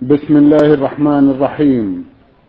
بسم الله الرحمن الرحيم.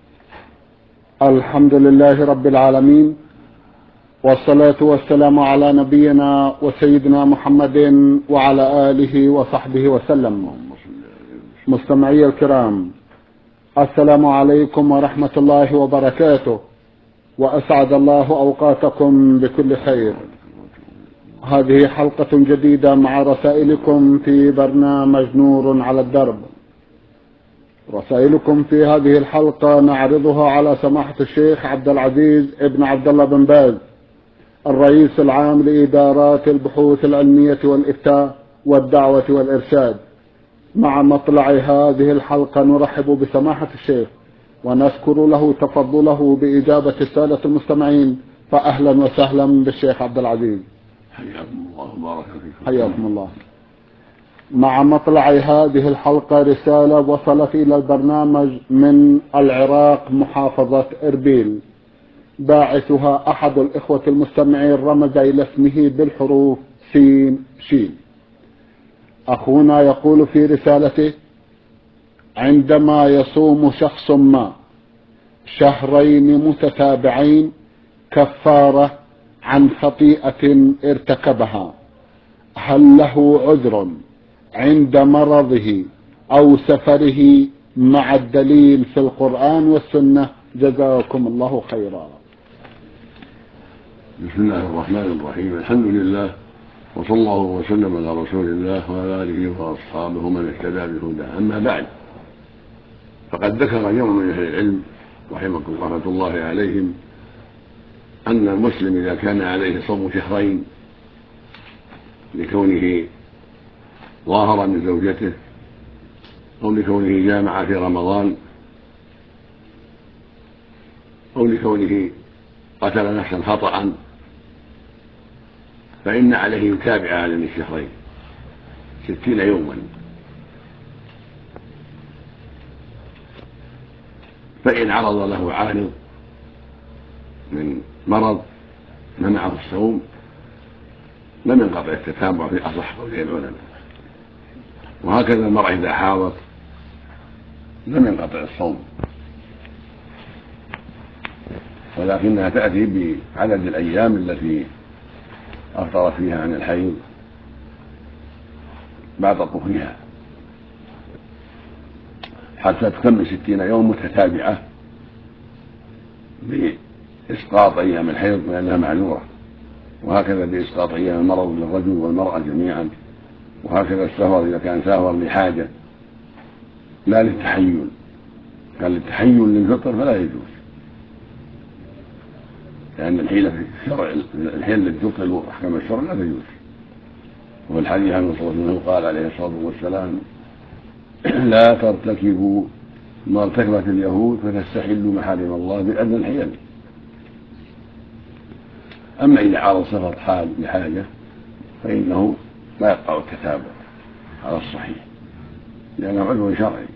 الحمد لله رب العالمين، والصلاة والسلام على نبينا وسيدنا محمد وعلى آله وصحبه وسلم. مستمعي الكرام، السلام عليكم ورحمة الله وبركاته، وأسعد الله أوقاتكم بكل خير. هذه حلقة جديدة مع رسائلكم في برنامج نور على الدرب. رسائلكم في هذه الحلقة نعرضها على سماحة الشيخ عبد العزيز ابن عبد الله بن باز، الرئيس العام لإدارات البحوث العلمية والإفتاء والدعوة والإرشاد. مع مطلع هذه الحلقة نرحب بسماحة الشيخ ونشكر له تفضله بإجابة السادة المستمعين، فأهلا وسهلا بالشيخ عبد العزيز. حياكم الله وبارك فيكم. حياكم الله. مع مطلع هذه الحلقة رسالة وصلت إلى البرنامج من العراق، محافظة إربيل. باعثها أحد الإخوة المستمعين رمز إلى اسمه بالحروف سين شين. أخونا يقول في رسالته: عندما يصوم شخص ما شهرين متتابعين كفارة عن خطيئة ارتكبها، هل له عذر عند مرضه أو سفره مع الدليل في القرآن والسنة؟ جزاكم الله خيرا. بسم الله الرحمن الرحيم. الحمد لله، وصلى الله وسلم على رسول الله وعلى آله وأصحابه من اهتدى بهداه. أما بعد، فقد ذكر جمع من أهل العلم رحمة الله عليهم أن المسلم إذا كان عليه صوم شهرين لكونه ظاهر من زوجته أو لكونه جامع في رمضان أو لكونه قتل نفسا خطأ، فإن عليه يتابع هذين الشهرين 60 يوما. فإن عرض له عارض من مرض منعه الصوم لم ينقطع التتابع في أصح قولي العلماء، وهكذا المرأة إذا حاضت لم ينقطع الصوم، ولكنها تأتي بعدد الأيام التي أفطرت فيها عن الحيض بعد طهرها حتى تكمل 60 يوم متتابعة بإسقاط أيام الحيض لأنها معذورة، وهكذا بإسقاط أيام المرض للرجل والمرأة جميعا، وهكذا السفر إذا كان سافر لحاجة لا للتحيل. كان للتحيل للفطر فلا يجوز، لأن الحيلة في الشرع، الحيلة التي تبطل أحكام الشرع لا تجوز. والحديث عن صلى الله عليه وسلم قال عليه الصلاة والسلام: لا ترتكبوا ما ارتكبت اليهود فتستحلوا محارم الله بأدنى الحيل. أما إذا عارض سفر حال لحاجة فإنه لا يقع التتابع على الصحيح لأنه عذر شرعي.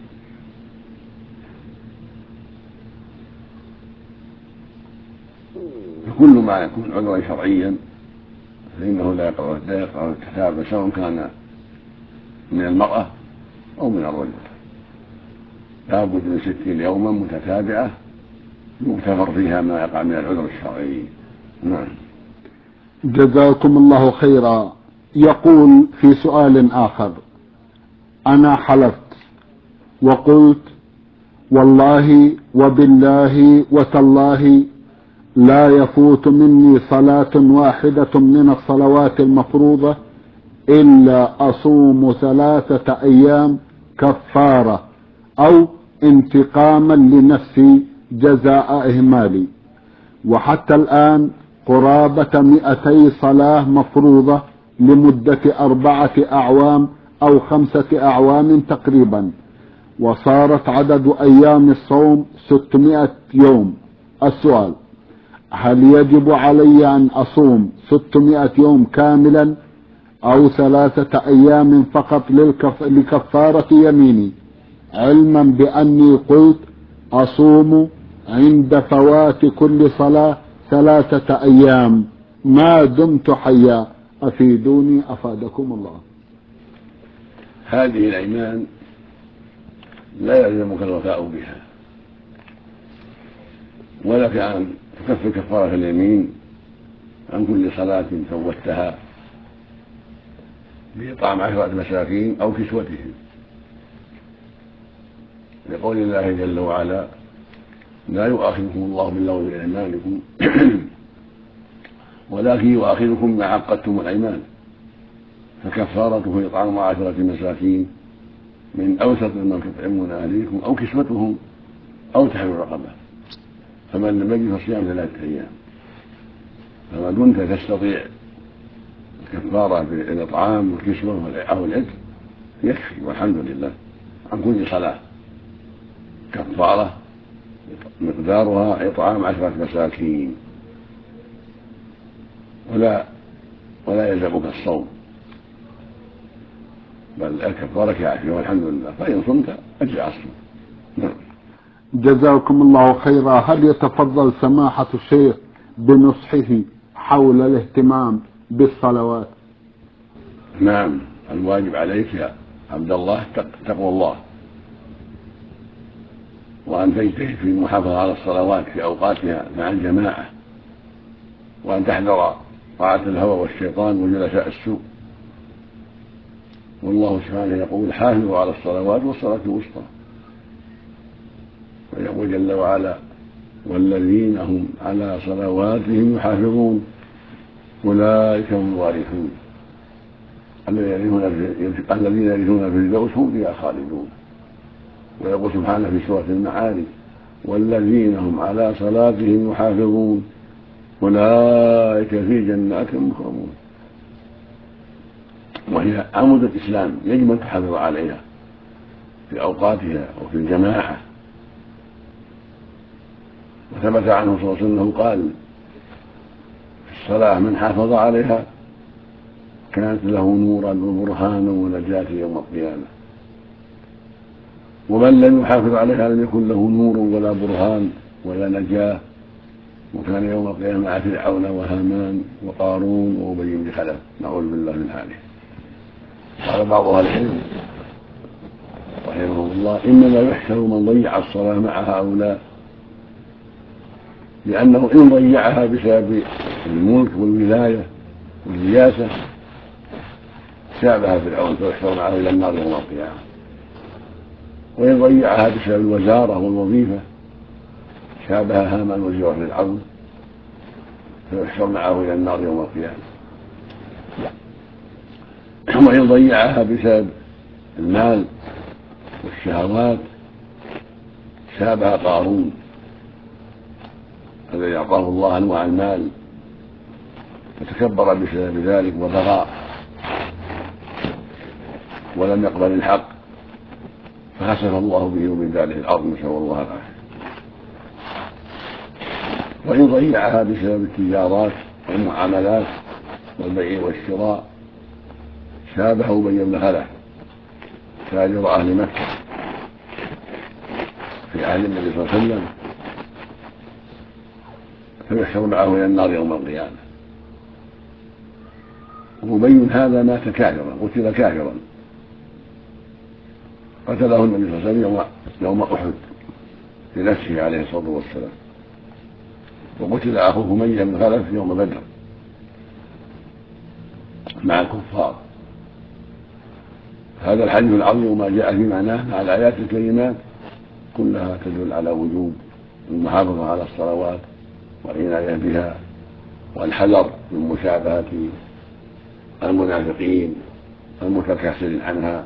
فكل ما يكون عذرا شرعيا فإنه لا يقع التتابع، سواء كان من المرأة أو من الرجل. لا بد من 60 يوما متتابعة يغتفر فيها ما يقع من العذر الشرعي. نعم. جزاكم الله خيرا. يقول في سؤال آخر: أنا حلفت وقلت والله وبالله وتالله لا يفوت مني صلاة واحدة من الصلوات المفروضة إلا أصوم 3 أيام كفارة أو انتقاما لنفسي جزاء إهمالي، وحتى الآن قرابة 200 صلاة مفروضة لمدة 4 أعوام أو 5 أعوام تقريبا، وصارت عدد أيام الصوم 600 يوم. السؤال: هل يجب علي أن أصوم 600 يوم كاملا أو 3 أيام فقط لكفارة يميني، علما بأني قلت أصوم عند فوات كل صلاة 3 أيام ما دمت حيا؟ أفيدوني أفادكم الله. هذه الأيمان لا يلزمك الوفاء بها، ولك أن تكفر كفارة اليمين عن كل صلاة فوتها بإطعام 10 مساكين أو كسوتهم، لقول الله جل وعلا: لا يؤاخذكم الله باللغو في أيمانكم ولكن يؤاخذكم ما عقدتم الأيمان، فكفارته إطعام 10 مساكين من أوسط ما تطعمون أهليكم أو كسوتهم أو تحرير رقبة، فمن لم يجد فصيام 3 أيام. فما كنت تستطيع الكفارة بالإطعام والكسوة أو العتق يكفي، والحمد لله. عن كل صلاة كفارة مقدارها إطعام 10 مساكين، ولا يلزمك الصوم، بل الكفارة كافية والحمد لله، فإن صمت أجزأ الصوم. نعم. جزاكم الله خيرا. هل يتفضل سماحة الشيخ بنصحه حول الاهتمام بالصلوات؟ نعم، الواجب عليك يا عبد الله تقوى الله، وأن تجتهد في المحافظة على الصلوات في أوقاتها مع الجماعة، وأن تحذر طاعة الهوى والشيطان وجلساء السوء. والله سبحانه يقول: حافظوا على الصلوات والصلاة الوسطى. ويقول جل وعلا: والذين هم على صلواتهم يحافظون أولئك هم الوارثون الذين يرثون الفردوس هم فيها خالدون. ويقول سبحانه في سورة المعارج: والذين هم على صلاتهم يحافظون أولئك في جنات مكرمون. وهي عمود الإسلام، يجب أن تحافظ عليها في أوقاتها وفي الجماعة. وثبت عنه صلى الله عليه وسلم قال: في الصلاة من حافظ عليها كانت له نورا وبرهانا ونجاة يوم القيامة، ومن لم يحافظ عليها لم يكن له نور ولا برهان ولا نجاة، وكان يوم القيامة مع فرعون وهامان وقارون وأبي بن خلف، نعوذ بالله من حاله. قال بعض أهل العلم رحمه الله: إنما يحشر من ضيع الصلاة مع هؤلاء، لأنه إن ضيعها بسبب الملك والولاية والرياسة شابها فرعون فيحشر معه إلى النار يوم القيامة، وإن ضيعها بسبب الوزارة والوظيفة شابه هامان وزير فرعون فيحشر معه إلى النار يوم القيامة، وإن ضيعها بسبب المال والشهوات شابه قارون الذي أعطاه الله أنواع المال فتكبر بسبب ذلك وبغى ولم يقبل الحق فخسف الله به ومن ذلك الأرض، نسأل الله العافية. وإن ضيعها بسبب التجارات والمعاملات والبيع والشراء شابه أبي بن خلف تاجر أهل مكة في عهد النبي صلى الله عليه وسلم فيحشر معه إلى النار يوم القيامة. وأبي هذا مات كافرا، قتل كافرا، قتله النبي صلى الله عليه وسلم يوم أحد بنفسه عليه الصلاة والسلام، وقتل أخوه أمية بن خلف يوم بدر مع الكفار. هذا الحديث العظيم وما جاء في معناه مع الآيات الكريمات كلها تدل على وجوب المحافظة على الصلوات والعناية بها والحذر من مشابهة المنافقين المتكاسلين عنها،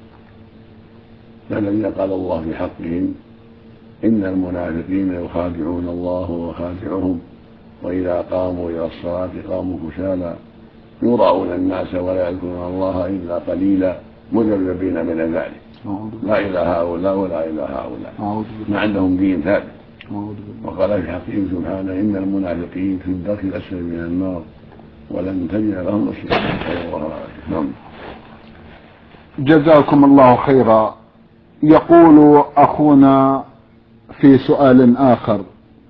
الذين قال الله في حقهم: إن المنافقين يخادعون الله وخادعهم وإذا قاموا إلى الصلاة قاموا كسالى يراءون الناس ولا يذكرون الله إلا قليلا مذبذبين من ذلك، لا إلى هؤلاء ولا إلى هؤلاء، ما عندهم دين ثابت. وقال في حقهم سبحانه: إن المنافقين في الدرك الأسفل من النار ولن تجد لهم نصيرا. جزاكم الله خيرا. يقول أخونا في سؤال آخر: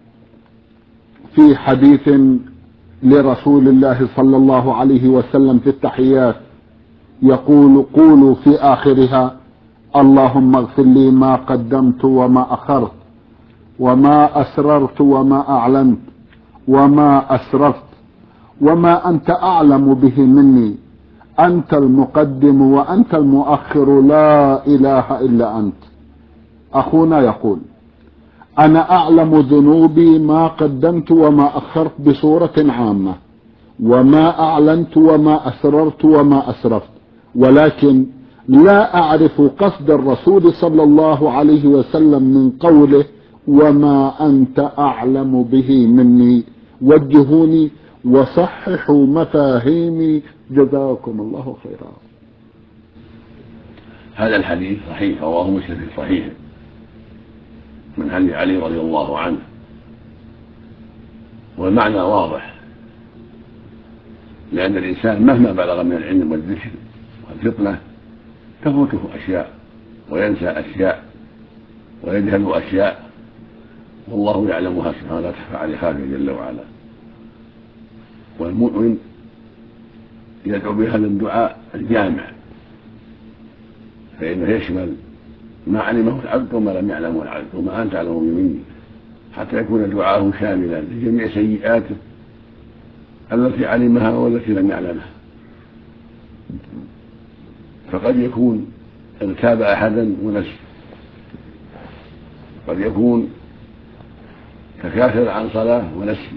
في حديث لرسول الله صلى الله عليه وسلم في التحيات يقول: قولوا في آخرها اللهم اغفر لي ما قدمت وما أخرت وما أسررت وما أعلنت وما أسرفت وما أنت أعلم به مني، أنت المقدم وأنت المؤخر، لا إله إلا أنت. أخونا يقول: أنا أعلم ذنوبي ما قدمت وما أخرت بصورة عامة، وما أعلنت وما أسررت وما أسرفت، ولكن لا أعرف قصد الرسول صلى الله عليه وسلم من قوله وما أنت أعلم به مني. وجهوني وصححوا مفاهيمي، جزاكم الله خيرا. هذا الحديث صحيح، رواه مسلم في صحيحه من حديث علي رضي الله عنه، والمعنى واضح، لأن الإنسان مهما بلغ من العلم والذكر والفطنة تفوته أشياء وينسى أشياء ويجهل أشياء، والله يعلمها سبحانه لا تخفى عليه خافية جل وعلا. والمؤمن يدعو بهذا الدعاء الجامع، فإنه يشمل ما علمه العبد وما لم يعلمه العبد، وما أنت أعلم مني، حتى يكون دعاءه شاملا لجميع سيئاته التي علمها والتي لم يعلمها. فقد يكون ارتاب أحدا ونسي، قد يكون تكاسل عن صلاة ونسي،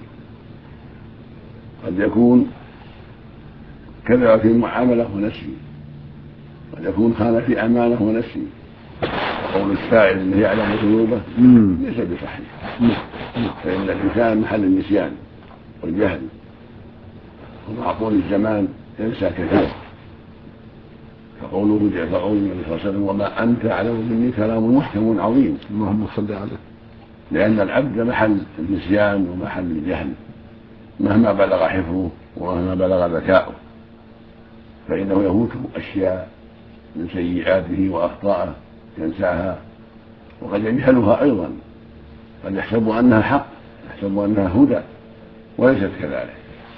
قد يكون كذب في معاملة ونسي، قد يكون خان في أمانة ونسي. وقول السائل انه يعلم ذنوبه ليس بصحيح، فإن الإنسان محل النسيان والجهل، ومع طول الزمان ينسى كثيرا. فقوله النبي صلى الله عليه وسلم وما أنت أعلم مني كلام محكم عظيم، اللهم صل عليه، لأن العبد محل النسيان ومحل الجهل مهما بلغ حفظه ومهما بلغ ذكاؤه، فإنه يفوته أشياء من سيئاته وأخطائه ينساها، وقد يجهلها أيضا، قد يحسب أنها حق، يحسب أنها هدى وليست كذلك.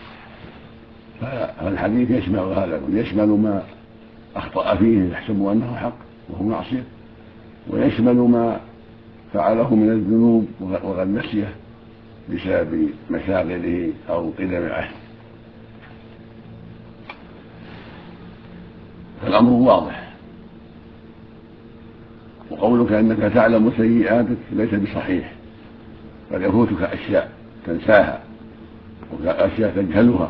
فالحديث يشمل هذا، يشمل ما أخطأ فيه يحسب أنه حق وهو معصية، ويشمل ما فعله من الذنوب وقد نسيه بسبب مشاغله أو قدم عهده. فالأمر واضح. وقولك أنك تعلم سيئاتك ليس بصحيح، قد يفوتك أشياء تنساها وأشياء تجهلها،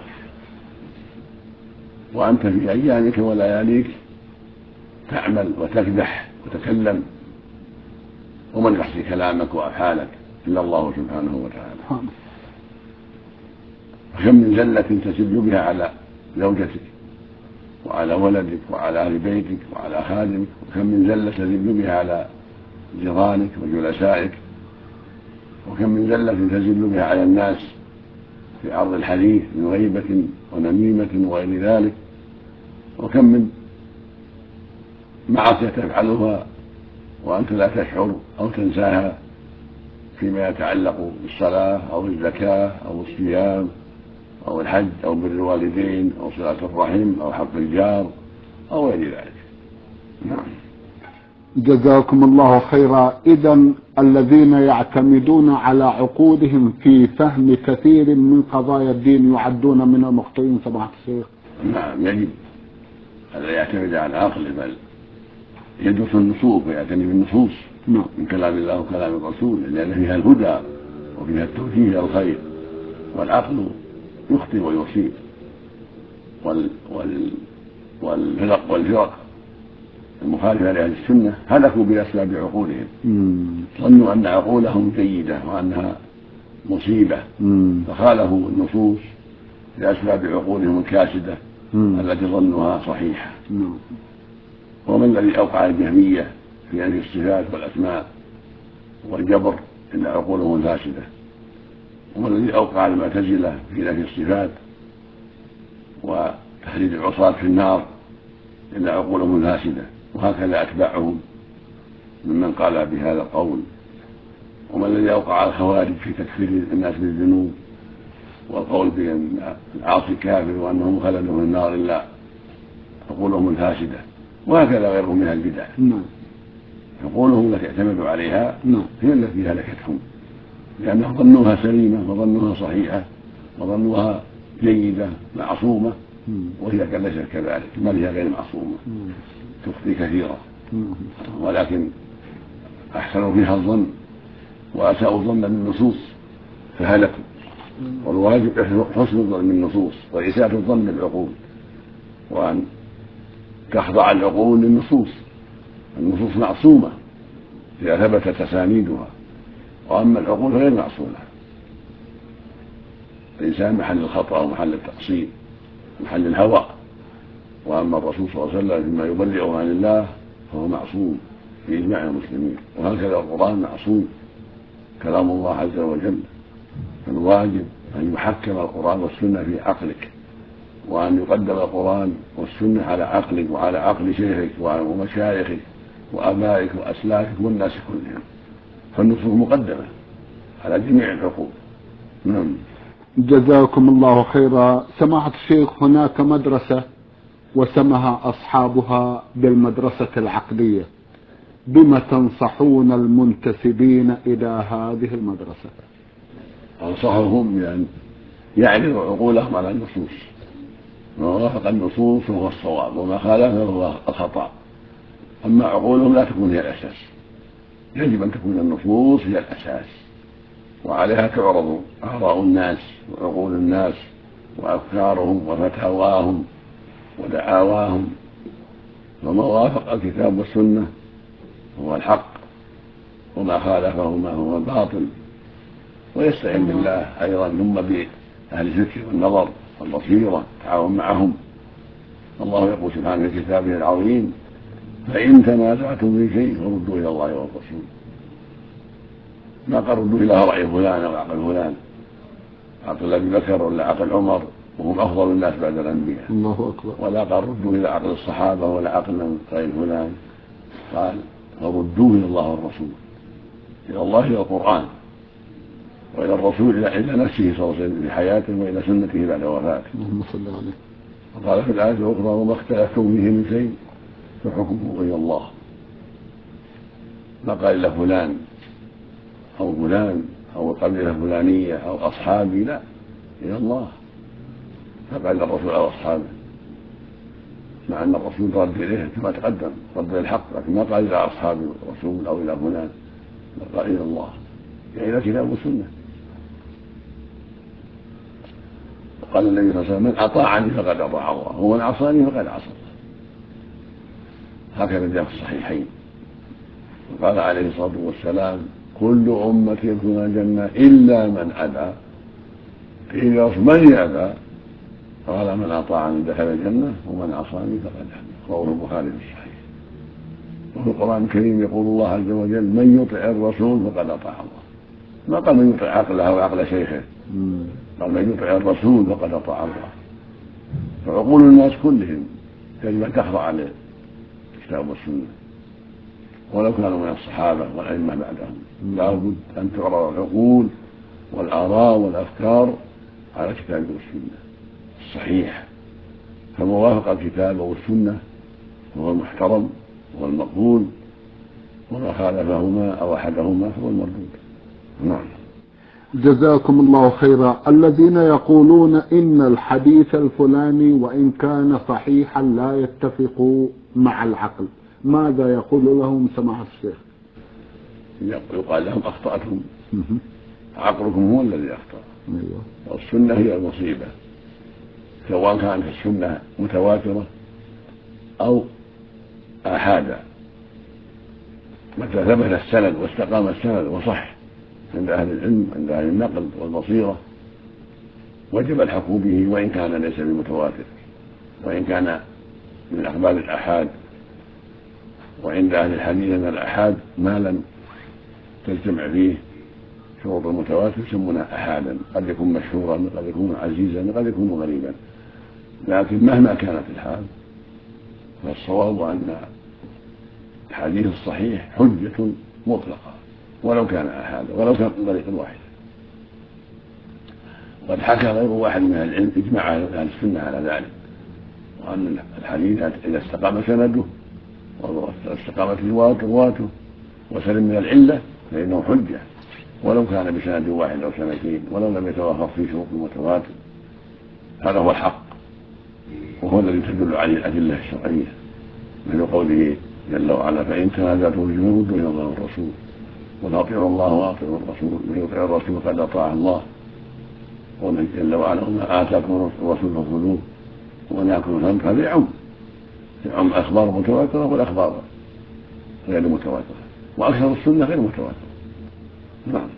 وأنت في أيامك ولياليك تعمل وتكدح وتكلم، ومن يحصي كلامك وأفعالك إلا الله سبحانه وتعالى. وكم من زلة تسد بها على زوجتك وعلى ولدك وعلى أهل بيتك وعلى خادمك، وكم من زلة تزل بها على جيرانك وجلسائك، وكم من زلة تزل بها على الناس في عرض الحديث من غيبة ونميمة وغير ذلك، وكم من معصية تفعلها وأنت لا تشعر أو تنساها فيما يتعلق بالصلاة أو الزكاة أو الصيام أو الحج أو بر الوالدين أو صلة الرحم أو حق الجار أو غير ذلك. نعم. جزاكم الله خيرا. إذا الذين يعتمدون على عقولهم في فهم كثير من قضايا الدين يعدون من المخطئين سماحة الشيخ. نعم، يجب ألا يعتمد على عقله، بل يدرس النصوص ويعتني بالنصوص من كلام الله وكلام الرسول، لأن فيها الهدى وفيها التوجيه إلى الخير، والعقل يخطئ ويصيب. والفرق المخالفة لأهل السنة هلكوا بأسباب عقولهم، ظنوا أن عقولهم جيدة وأنها مصيبة، فخالفوا النصوص لأسباب عقولهم الكاسدة التي ظنوها صحيحة. ومن الذي أوقع الجهمية في نفي الصفات والأسماء والجبر إلا عقولهم الفاسدة، ومن الذي أوقع المعتزلة في نفي الصفات وتخليد العصاة في النار إلا عقولهم الفاسدة، وهكذا أتباعهم ممن قال بهذا القول. ومن الذي أوقع الخوارج في تكفير الناس بالذنوب والقول بأن العاصي كافر وأنه مخلد في النار إلا عقولهم الفاسدة، وهكذا غيرهم من البدع. عقولهم التي اعتمدوا عليها هي التي هلكتهم، لأنهم ظنوها سليمة وظنوها صحيحة وظنوها جيدة معصومة، وهي ليست كذلك، بل هي غير معصومة، تخطي كثيرا، ولكن أحسنوا فيها الظن وأساءوا الظن بالنصوص فهلكوا. والواجب حسن الظن بالنصوص وإساءة الظن بالعقول، وأن تخضع العقول للنصوص. النصوص معصومة إذا ثبتت أسانيدها، وأما العقول غير معصومة. الإنسان محل الخطأ ومحل التقصير محل الهوى، وأما الرسول صلى الله عليه وسلم فيما يبلغه عن الله فهو معصوم بإجماع المسلمين، وهكذا القرآن معصوم كلام الله عز وجل. فالواجب أن يحكم القرآن والسنة في عقلك، وأن يقدم القرآن والسنة على عقلك وعلى عقل شيخك ومشايخك وآبائك وأسلافك والناس كلهم، فالنصوص مقدمة على جميع العقول. نعم. جزاكم الله خيرا. سماحة الشيخ، هناك مدرسة وسمها أصحابها بالمدرسة العقلية، بما تنصحون المنتسبين إلى هذه المدرسة؟ أنصحهم بأن يعرضوا عقولهم على النصوص، ما وافق النصوص فهو الصواب، وما خالفه فهو الخطأ. أما عقولهم لا تكون هي الأساس، يجب أن تكون النصوص هي الأساس، وعليها تعرض آراء الناس وعقول الناس وأفكارهم وفتاواهم ودعاواهم، وما وافق الكتاب والسنة هو الحق، وما خالفهما هو الباطل. ويستعين بالله أيضا ثم بأهل الذكر والنظر والبصيرة تعاون معهم. الله يقول سبحانه في كتابه العظيم: فإن تنازعتم في شيء فردوا إلى الله والرسول. ما قال ردوا إلى رأي فلان أو عقل فلان، عقل أبي بكر ولا عقل عمر وهم أفضل الناس بعد الأنبياء، الله أكبر. ولا قال ردوا إلى عقل الصحابة ولا عقل غير فلان، قال فردوا إلى الله والرسول، إلى الله إلى القرآن، وإلى الرسول إلى نفسه صلى الله عليه وسلم في حياته، وإلى سنته بعد وفاته. اللهم صل عليه. وقال في الآية الأخرى: وما اختلفتم فيه من شيء فحكمه إلى الله. ما قال إلا فلان أو فلان أو القبيلة الفلانية أو أصحابي، لا، إلى الله. فقال الرسول على أصحابه، مع أن الرسول رد إليه كما تقدم، رد الحق، لكن ما قال إلى أصحاب الرسول أو إلى فلان، قال إلى الله، يعني إلى كتاب والسنة. وقال النبي صلى الله عليه وسلم: من أطاعني فقد أطاع الله، ومن عصاني فقد عصى الله. هكذا جاء في الصحيحين. وقال عليه الصلاة والسلام: كل أمتي يدخلون الجنة إلا من أبى. قيل من يأبى؟ قال: من أطاعني دخل الجنة ومن عصاني فقد أبى. رواه البخاري في الصحيح. وفي القرآن الكريم يقول الله عز وجل: من يطع الرسول فقد أطاع الله. ما قال من يطع عقله وعقل شيخه، قال من يطع الرسول فقد أطاع الله. فعقول الناس كلهم يجب أن تخضع للكتاب والسنة، ولو كانوا من الصحابة والأئمة بعدهم. لا بد أن تعرض العقول والآراء والأفكار على الكتاب والسنة الصحيح، فما وافق الكتاب والسنة هو المحترم والمقبول، وما خالفهما أو أحدهما هو المردود. نعم. جزاكم الله خيرا. الذين يقولون إن الحديث الفلاني وإن كان صحيحا لا يتفق مع العقل، ماذا يقول لهم سماحة الشيخ؟ يقال لهم: أخطأتم، عقلكم هو الذي أخطأ. والسنة هي المصيبة، سواء كانت السنة متواترة أو آحادا. متى ثبت السند واستقام السند وصح عند أهل العلم عند أهل النقل والبصيرة وجب الحكم به، وإن كان ليس بمتواتر، وإن كان من أخبار الآحاد. وعند أهل الحديث أن الآحاد ما لم تجتمع فيه شروط المتواتر يسمونه آحادا، قد يكون مشهورا، قد يكون عزيزا، قد يكون غريبا. لكن مهما كانت الحال فالصواب أن الحديث الصحيح حجة مطلقة، ولو كان آحادا، ولو كان من طريق واحد. قد حكى غير واحد من أهل العلم إجماع أهل السنة على ذلك، وأن الحديث إذا استقام سنده واستقامت رواته وسلم من العلة فإنه حجة ولو كان بسند واحد أو سنتين ولو لم يتوافق في شروط المتواتر. هذا هو الحق وهو الذي تدل عليه الأدلة الشرعية مثل قوله جل وعلا فإن تنازعتم في شيء فردوه إلى الله والرسول وأطيعوا الله وأطيعوا الرسول من يطيع الرسول فقد أطاع الله. قوله جل وعلا وما آتاكم الرسول فخذوه ومن يأكل عنه فهذا يعم أخبار متواترة والأخبار غير متواترة وأكثر السنة غير متواترة. نعم.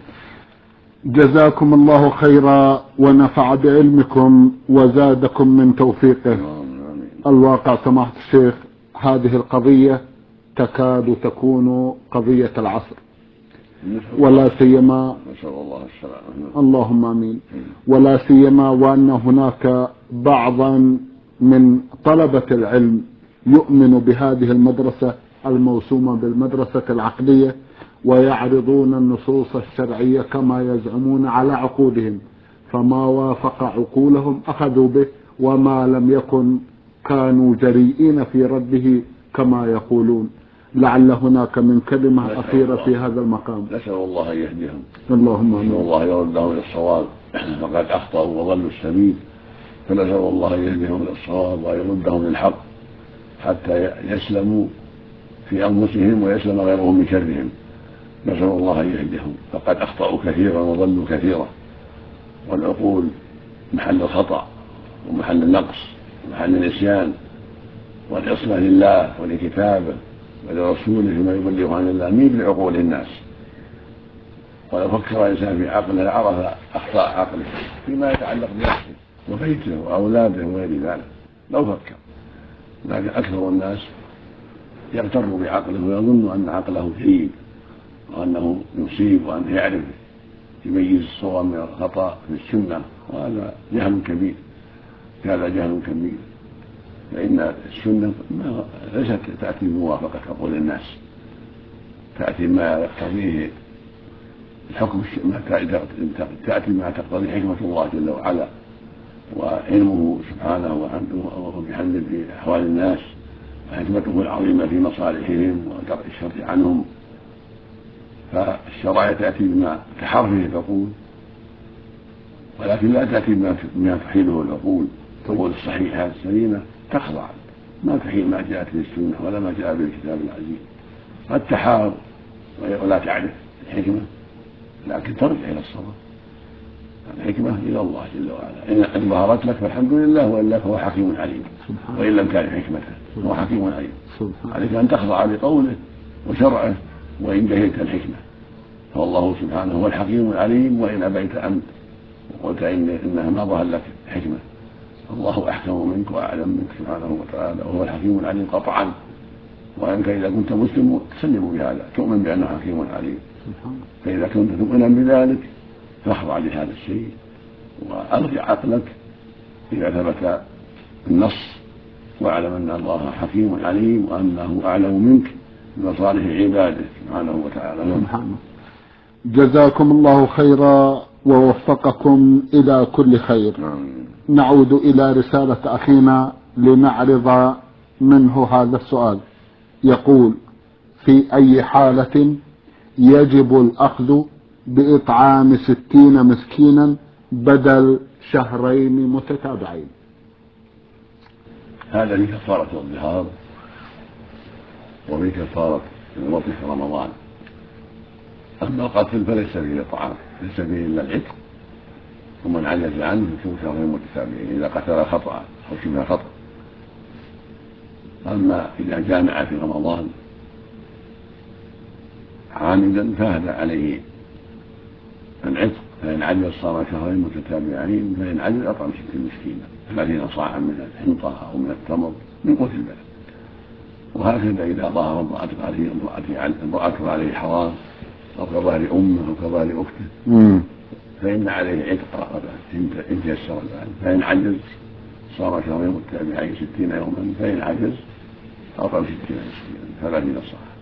جزاكم الله خيرا ونفع بعلمكم وزادكم من توفيقه. الواقع سماحة الشيخ هذه القضية تكاد تكون قضية العصر ولا سيما نسأل الله السلامة. اللهم آمين. ولا سيما وأن هناك بعضا من طلبة العلم يؤمن بهذه المدرسة الموسومة بالمدرسة العقلية ويعرضون النصوص الشرعية كما يزعمون على عقولهم، فما وافق عقولهم أخذوا به وما لم يكن كانوا جريئين في رده كما يقولون. لعل هناك من كلمة أخيرة في هذا المقام. نسأل الله أن يهديهم. اللهم آمين. نسأل الله يردهم إلى الصواب فقد أخطأوا وضلوا السبيل، فنسأل الله أن يهديهم إلى الصواب ويردهم للحق حتى يسلموا في أنفسهم ويسلم غيرهم من شرهم. نسأل الله أن يهديهم فقد أخطأوا كثيرا وضلوا كثيرا، والعقول محل الخطأ ومحل النقص ومحل النسيان، والعصمة لله ولكتابه ولرسوله فيما يبلغ عن الله مين بعقول الناس. ولو فكر الإنسان في عقله لعرف أخطاء عقله فيما يتعلق بنفسه وبيته وأولاده وغير ذلك لو فكر. لكن أكثر الناس يغتر بعقله ويظن أن عقله جيد وأنه يصيب وأنه يعرف يميز الصواب من الخطأ في السنة، وهذا جهل كبير. هذا جهل كبير، فإن السنة ليست تأتي بموافقة عقول الناس، تأتي ما يقتضيه الحكم، تأتي ما تقتضي حكمة الله جل وعلا وعلمه سبحانه وبحمده في أحوال الناس وحكمته العظيمة في مصالحهم ودرء الشر عنهم. فالشرائع تأتي بما تحرفه العقول، ولكن لا تأتي بما تحيله العقول. العقول الصحيحة السليمة تخضع، ما تحيل ما جاءت به السنة ولا ما جاء به الكتاب العزيز. قد تحار ولا تعرف الحكمة لكن ترجع إلى الصواب. الحكمة إلى الله جل وعلا، إن ظهرت لك فالحمد لله، وإلا فهو حكيم عليم، وإن لم تعرف حكمته هو حكيم عليم. عليك أن تخضع لقوله وشرعه وإن جهلت الحكمة، فالله سبحانه هو الحكيم العليم. وإن أبيت أنت وقلت إنها ما ظهر لك حكمة، الله أحكم منك وأعلم منك سبحانه وتعالى، وهو الحكيم العليم قطعا. وأنت إذا كنت مسلم تسلم بهذا، تؤمن بأنه حكيم عليم. فإذا كنت تؤمن بذلك فاخضع لهذا الشيء وأرجع عقلك إذا ثبت النص، واعلم أن الله حكيم عليم وأنه أعلم منك بمصالح عباده سبحانه وتعالى. جزاكم الله خيرا ووفقكم إلى كل خير. نعود إلى رسالة أخينا لنعرض منه هذا السؤال. يقول: في أي حالة يجب الأخذ بإطعام 60 مسكينا بدل شهرين متتابعين؟ هذا في كفارة الظهار وفي كفارة الوطي في رمضان. أما القتل فليس فيه إطعام، ليس فيه إلا العتق، ومن عجز عنه يكون شهرين متتابعين إذا قتل خطأ أو شبه خطأ. أما إذا جامع في رمضان عامدا فهذا عليه العتق، فإن عجز صار شهرين متتابعين، فإن عجز أطعم 60 مسكينا 30 صاعا من الحنطة أو من التمر من قوت البلد. وهكذا إذا ظهر امرأته عليه حرام أو كظهر أمه أو كظهر أخته فإن عليه عتق رقبة إن تيسر ذلك. فإن عجز صار شهرين متتابعين 60 يوما، فإن عجز أطعم 60 مسكينا 30 صاعا.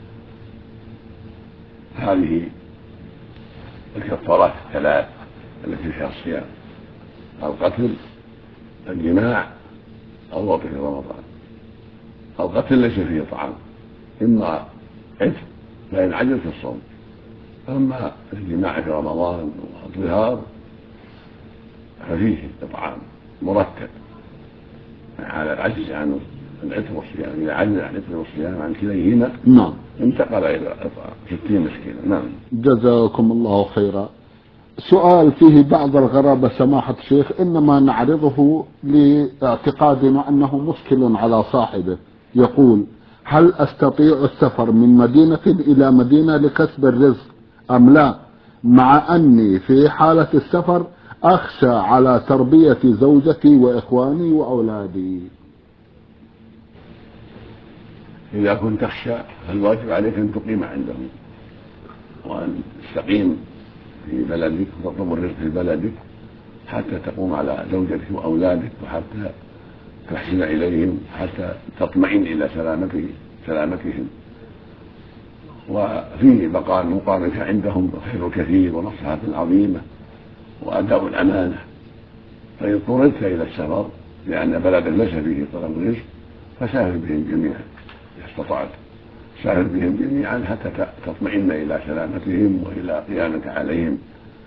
هذه الكفارات الثلاث التي فيها الصيام: القتل، الجماع، الوطي في رمضان. القتل ليس فيه طعام، إما عتق فإن عجز في الصوم. أما الجماع في رمضان والظهار ففيه إطعام مرتب على العجز عن العتق والصيام. إذا عجز عن العتق والصيام عن كليهما نعم انتقل إلى إطعام 60 مسكينا. نعم. جزاكم الله خيرا. سؤال فيه بعض الغرابة سماحة الشيخ، إنما نعرضه لاعتقادنا أنه مشكل على صاحبه. يقول: هل أستطيع السفر من مدينة إلى مدينة لكسب الرزق أم لا، مع أني في حالة السفر أخشى على تربية زوجتي وإخواني وأولادي؟ إذا كنت تخشى فالواجب عليك أن تقيم عندهم وأن تستقيم في بلدك وتطلب الرزق في بلدك حتى تقوم على زوجتك وأولادك، وحتى تحسن إليهم، حتى تطمئن إلى سلامتهم. وفيه بقاء المقامك عندهم خير كثير ومصلحة عظيمة وأداء الأمانة. فإن اضطررت إلى السفر لأن بلدك ليس فيه طلب الرزق فسافر بهم جميعا إذا استطعت، سافر بهم جميعا حتى تطمئن إلى سلامتهم وإلى قيامك عليهم.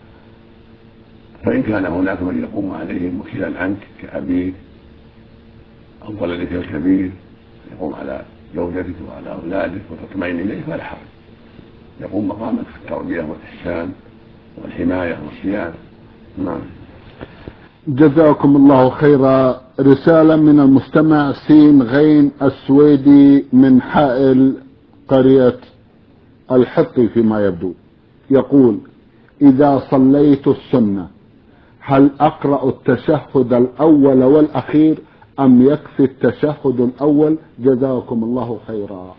فإن كان هناك من يقوم عليهم وكيلا عنك كأبيك أو ولدك الكبير يقوم على زوجتك وعلى أولادك وتطمئن إليه فلا حرج، يقوم مقامك في التربية والإحسان والحماية والصيانة. نعم. جزاكم الله خيرا. رسالة من المستمع سين غين السويدي من حائل قرية الحطي فيما يبدو. يقول: إذا صليت السنة هل أقرأ التشهد الأول والأخير أم يكفي التشهد الأول؟ جزاكم الله خيرا.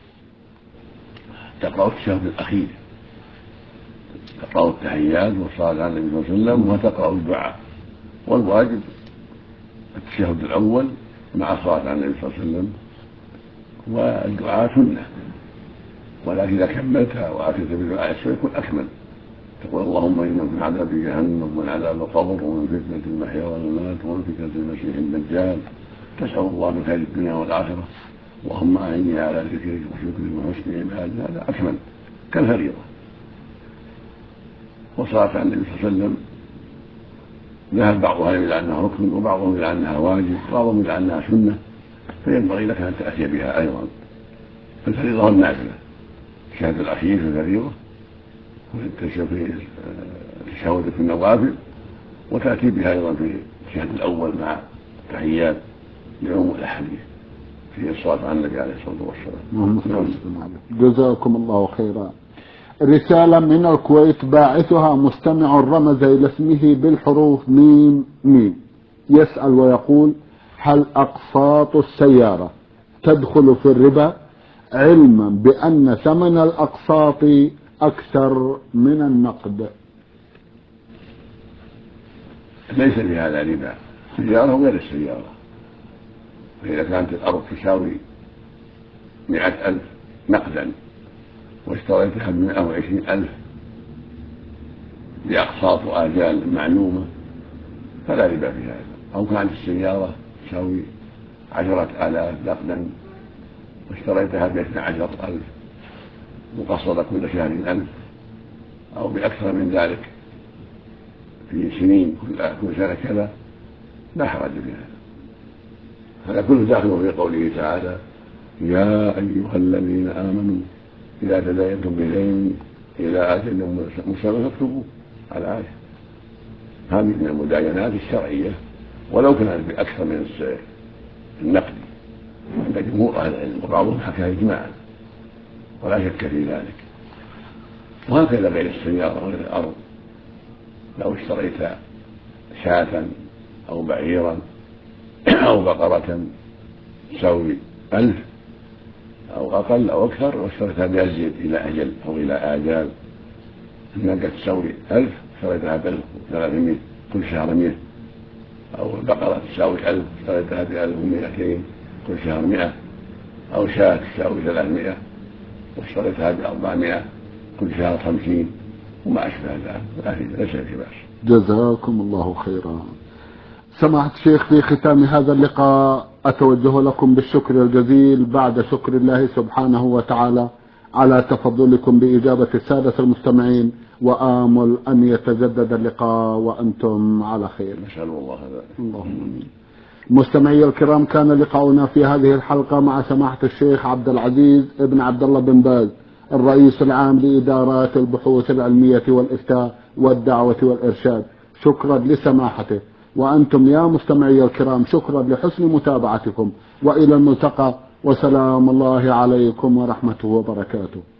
تقرأ التشهد الأخير، تقرأ التحيات والصلاة على النبي صلى الله عليه وسلم وتقرأ الدعاء، والواجب التشهد الأول مع الصلاة على النبي صلى الله عليه وسلم، والدعاء سنة، ولكن إذا كملتها وآتيت بدعاء السوء يكون أكمل. تقول: اللهم إنا من عذاب جهنم ومن عذاب القبر ومن فتنة المحيا والممات ومن فتنة المسيح الدجال، تسأل الله من خير الدنيا والآخرة، اللهم أعني على ذكرك وشكرك وحسن عبادتك. هذا أكمل كالفريضة. والصلاة على النبي صلى الله عليه وسلم ذهب بعضها إلى أنها ركن وبعضهم إلى أنها واجب وبعضهم إلى أنها سنة، فينبغي لك أن تأتي بها أيضا. الفريضة والنافلة، الشهادة الأخير في الفريضة في التشهد في النوافل، وتأتي بها أيضا في الشهد الأول مع التحيات لعموم الأحاديث في الصلاة على النبي عليه الصلاة والسلام. جزاكم الله خيرا. رسالة من الكويت باعثها مستمع رمز إلى اسمه بالحروف ميم ميم، يسأل ويقول: هل أقساط السيارة تدخل في الربا، علما بأن ثمن الأقساط أكثر من النقد؟ ليس في هذا ربا، السيارة غير السيارة. فإذا كانت الأرض تساوي 100,000 نقدا واشتريتها ب120,000 بأقساط وآجال معلومة فلا ربا في هذا. أو كانت السيارة تساوي 10,000 نقدا واشتريتها ب12,000 مقسطة كل شهر 1,000 أو بأكثر من ذلك في سنين كل سنة كذا، لا حرج في هذا. هذا كله داخل في قوله تعالى: يا أيها الذين آمنوا إذا تداينتم بدين إلى أجل مسمى فاكتبوه. على آية هذه من المداينات الشرعية ولو كانت بأكثر من النقد عند جمهور أهل العلم، وبعضهم حكى إجماعا ولا شك في ذلك. وهكذا غير السيارة وغير الأرض، لو اشتريت شاة أو بعيرا أو بقرة تساوي 1000 أو أقل أو أكثر واشتريتها بأزيد إلى أجل أو إلى آجال، الناقة تساوي 1000 اشتريتها ب1300 كل شهر 100، أو البقرة تساوي 1000 اشتريتها ب1200 كل شهر 100، أو شاة تساوي 300 واشتريتها ب400 كل شهر 50 وما أشبه ذلك، ليس في بأس. جزاكم الله خيرا. سماحة الشيخ، في ختام هذا اللقاء أتوجه لكم بالشكر الجزيل بعد شكر الله سبحانه وتعالى على تفضلكم بإجابة السادة المستمعين، وآمل أن يتجدد اللقاء وأنتم على خير. نسأل الله ذلك. اللهم آمين. مستمعي الكرام، كان لقاؤنا في هذه الحلقة مع سماحة الشيخ عبد العزيز ابن عبد الله بن باز، الرئيس العام لإدارات البحوث العلمية والإفتاء والدعوة والإرشاد. شكرا لسماحته، وأنتم يا مستمعي الكرام شكرا لحسن متابعتكم، وإلى الملتقى، وسلام الله عليكم ورحمته وبركاته.